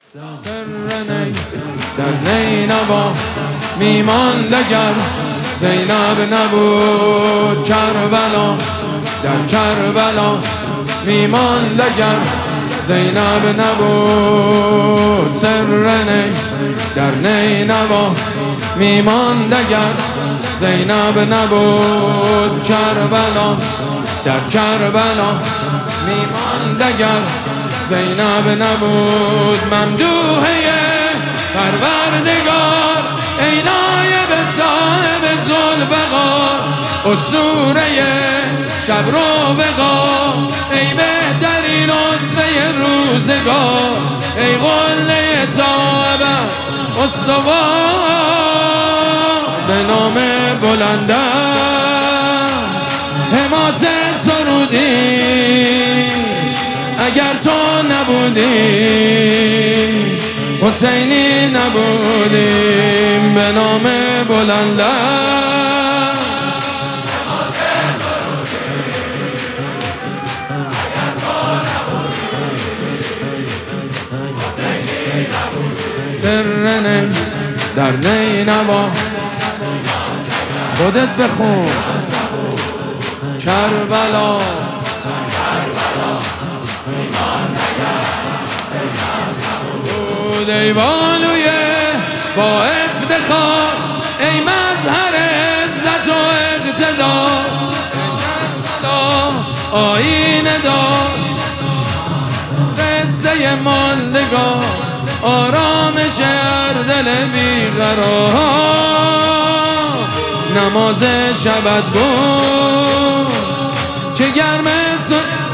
سر نی در نینوا میماند اگر زینب نبود کربلا، در کربلا میماند اگر زینب نبود. سر نی در نینوا میماند اگر زینب نبود کربلا، در کربلا میماند اگر زینب نبود. ممدوحه پروردگار ای نایب صاحب ذوالفقار، اسطوره صبر و وقار ای بهترین اسوه روزگار، ای قله طاعت استوار. به نام بلندت حماس سرودی، اگر تو نبودی حسینی نبودیم. به نام بلندت حماس سرودی، اگر تو نبودی حسینی نبودیم. سر نی در نینوا خودت بخون کربلا، ای بانوی با افتخار ای مظهر عزت و اقتدار، آینه دار قصه ماندگار، آرامش هر دل بیقرار. نماز شبت بود که گرم